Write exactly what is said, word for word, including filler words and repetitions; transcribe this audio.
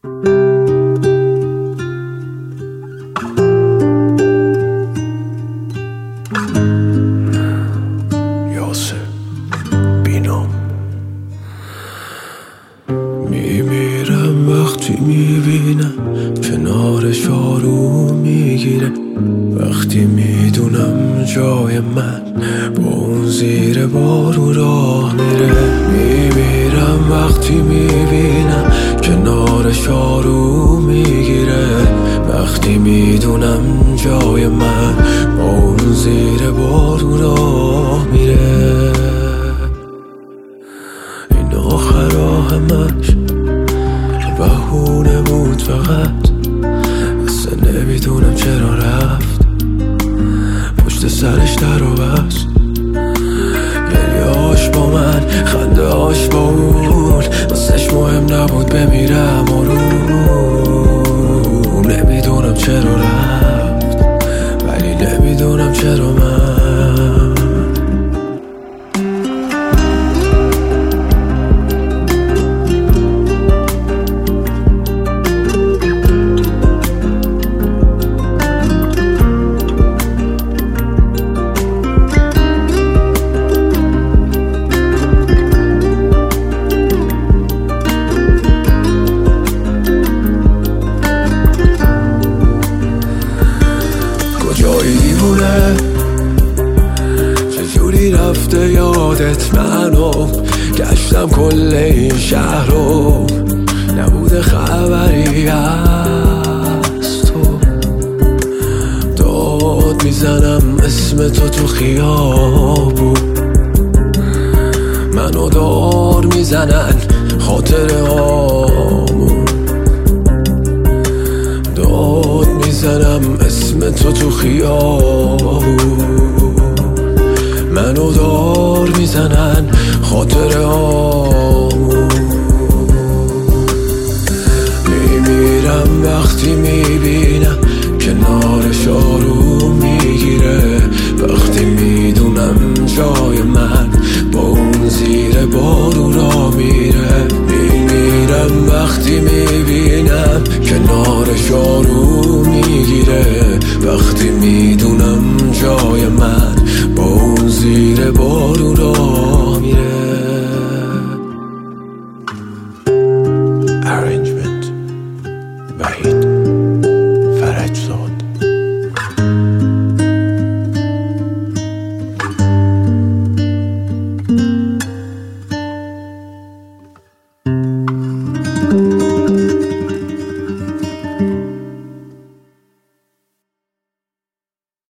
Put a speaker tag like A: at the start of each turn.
A: یاسر بینام میمیرم وقتی میبینم کنارش آروم میگیره، وقتی میدونم جای من با اون زیر بارو راه میره. میمیرم وقتی میبینم کنارش آروم میگیره، وقتی میدونم جای من با اون زیر بارو راه میره. این آخر همش بهونه بود فقط، اصلا نمیدونم چرا رفت، پشت سرش در و بست. گریه‌هاش با من، خنده هاش با اون، واسش مهم نبود بمیرم آروم. نمیدونم چرا رفت، ولی نمیدونم چرا من. کجایی دیوونه چجوری رفته یادت منو، گشتم کل این شهر رو نبوده خبری از تو. داد میزنم اسم تو تو خیابون، منو دار میزنن خاطره هامون. داد میزنم اسم تو تو خیابون، منو دار میزنن خاطره هامون. میمیرم وقتی میبینم کنارش آروم میگیره، وقتی میدونم جای من با اون زیر بارو را میره. میمیرم وقتی میبینم کنارش آروم میگیره، وقتی میدونم